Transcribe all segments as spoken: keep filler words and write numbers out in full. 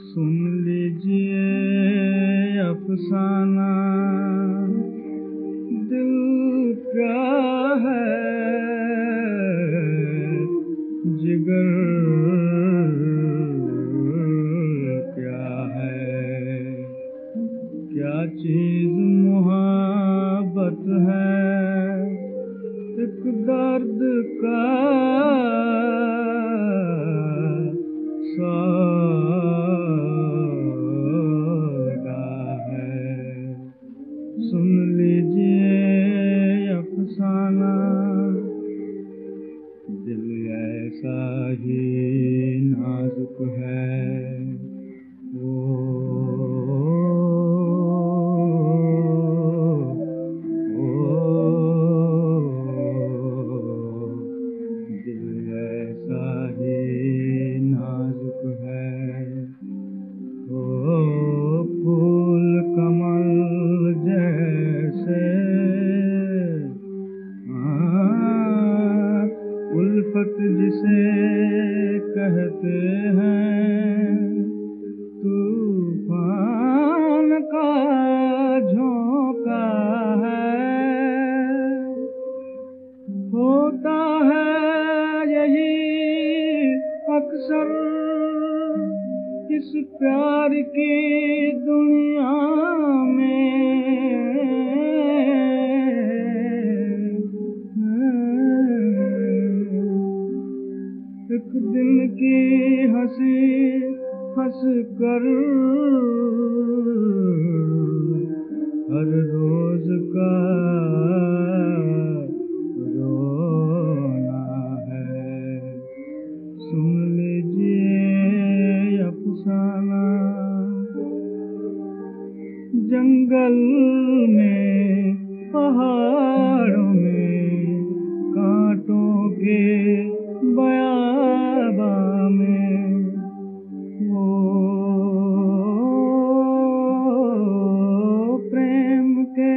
सुन लीजिए अफसाना दिल क्या है, जिगर क्या है, क्या चीज मोहब्बत है, एक दर्द का सौदा है। सुन लीजिए अफसाना दिल ऐसा ही नाजुक है, ओ, ओ, दिल ऐसा ही नाजुक है, ओ फूल कमल जैसे, हाँ, उल्फत जिसे कहते हैं, तूफान का झोंका है, होता है यही अक्सर इस प्यार की दुनिया में, एक दिन की हंसी हंस कर हर रोज का रोना है। सुन लीजिए अफसाना जंगल में पहाड़ों में कांटों के बयाबा में, वो प्रेम के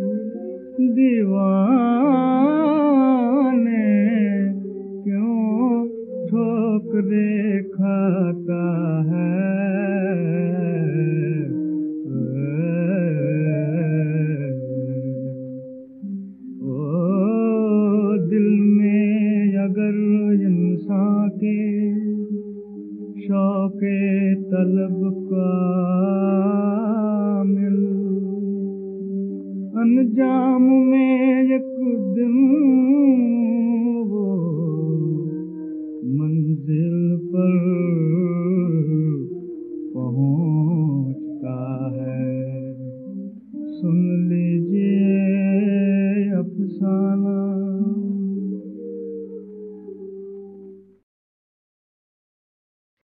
दीवाने क्यों ठोकरे खाता है, ओ दिल में अगर इंसान के शौक़े तलब का